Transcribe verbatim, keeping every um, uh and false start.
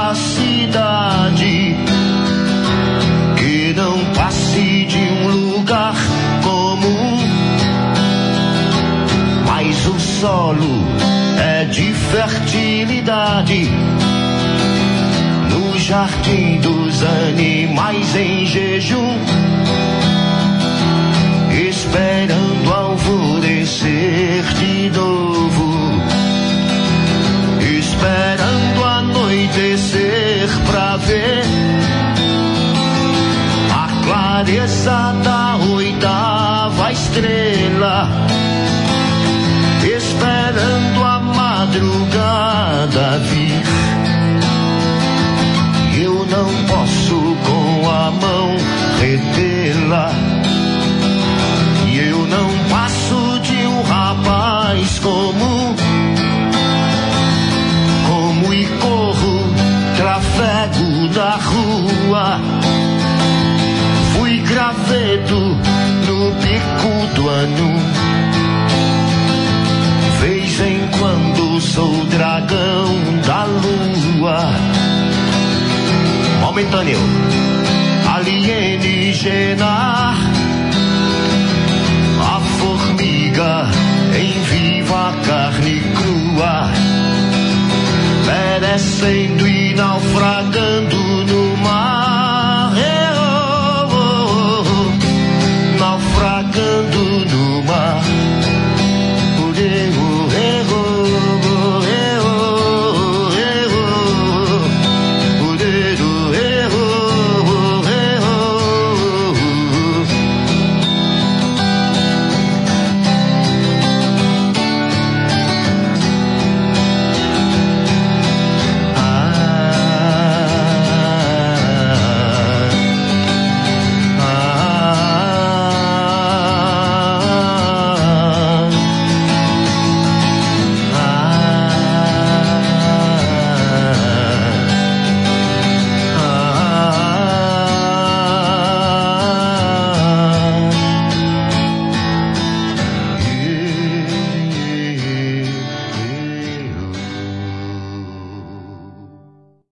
da cidade, que não passe de um lugar comum, mas o solo é de fertilidade, no jardim dos animais em jejum, esperando alvorecer de novo, esperando anoitecer pra ver a clareza da oitava estrela, esperando a madrugada vir. Eu não posso com a mão retê-la, e eu não passo de um rapaz comum, como e corro, trafego na rua, fui graveto no bico do ano, vez em quando sou dragão da lua, momentâneo, alienígena, a formiga em viva carne crua, perecendo e naufragando no mar,